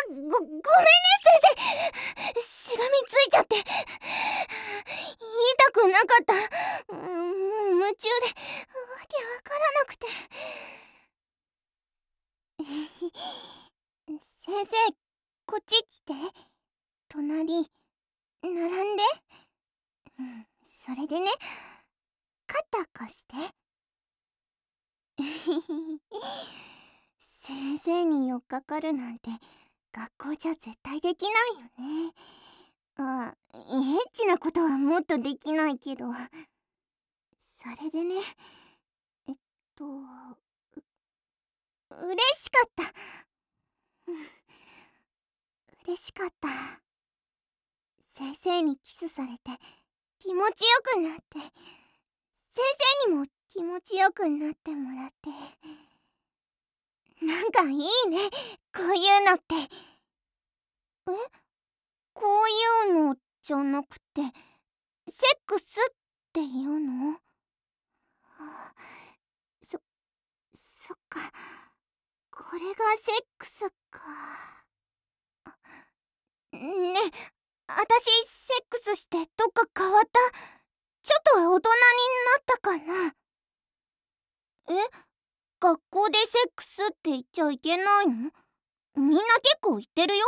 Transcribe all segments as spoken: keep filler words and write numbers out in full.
ご、ごめんね先生。しがみついちゃって。言いたくなかった。もう夢中でわけわからなくて。先生、こっち来て。隣、並んで。うん、それでね、肩貸して。先生に寄っかかるなんて学校じゃ絶対できないよね。あ、エッチなことはもっとできないけど。それでね、えっと、う嬉しかった。嬉しかった。先生にキスされて気持ちよくなって、先生にも気持ちよくなってもらって。なんかいいね、こういうのって。え？こういうのじゃなくて、セックスっていうの？そ、そっか。これがセックスか。ねえ、あたしセックスしてどっか変わった？ちょっとは大人になったかな？え？学校でセックスって言っちゃいけないの？みんな結構言ってるよ。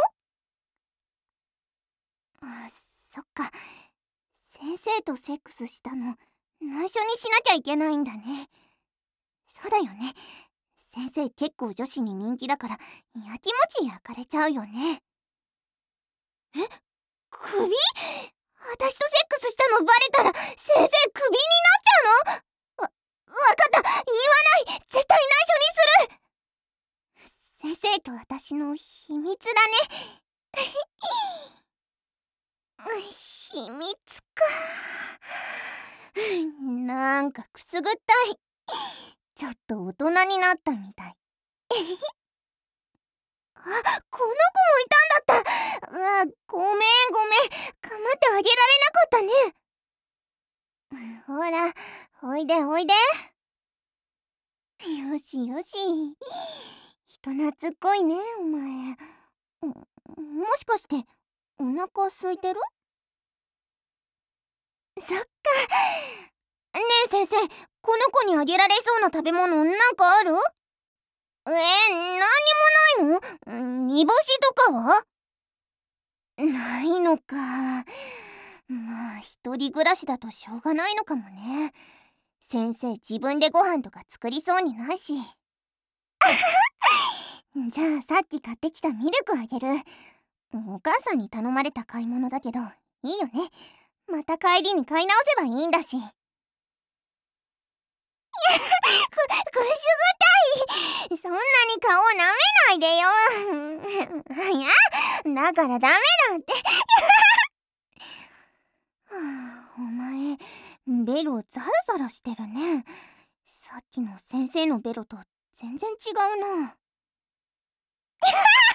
あ、そっか。先生とセックスしたの内緒にしなきゃいけないんだね。そうだよね。先生結構女子に人気だからやきもち焼かれちゃうよね。え？首？私とセックスしたのバレたら先生クビになっちゃうの？わ、わかった。言わない。絶対内緒にする。先生と私の秘密だね。秘密か。なんかくすぐったい。ちょっと大人になったみたい。あ、この子もいたんだった。うわ、ごめんごめん。構ってあげられなかったね。ほら、おいでおいで。よしよし。人懐っこいね、お前。もしかしてお腹空いてる？そっか。ねえ先生、この子にあげられそうな食べ物なんかある？えー、なんにもないの？煮干しとかは？ないのか。まあ一人暮らしだとしょうがないのかもね。先生自分でご飯とか作りそうにないし。じゃあさっき買ってきたミルクあげる。お母さんに頼まれた買い物だけどいいよね。また帰りに買い直せばいいんだし。く、くすぐったい。そんなに顔舐めないでよ。いや、だからダメだって。はあ、お前、ベロザラザラしてるね。さっきの先生のベロと全然違うな。だ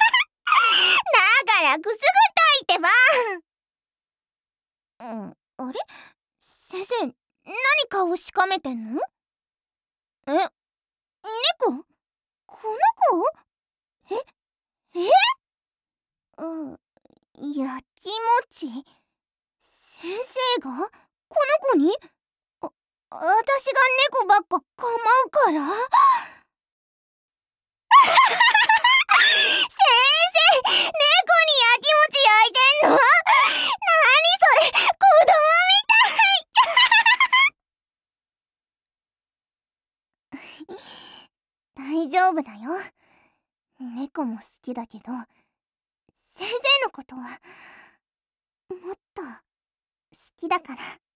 からくすぐったいってば。うん、あれ？先生、何顔しかめてんの？え？猫？この子？え？え？うん、やきもち？先生がこの子に？あ、私が猫ばっか構うから？先生、猫にやきもち焼いてんの？なにそれ、子供みたい。大丈夫だよ。猫も好きだけど、先生のことはもっと好きだから。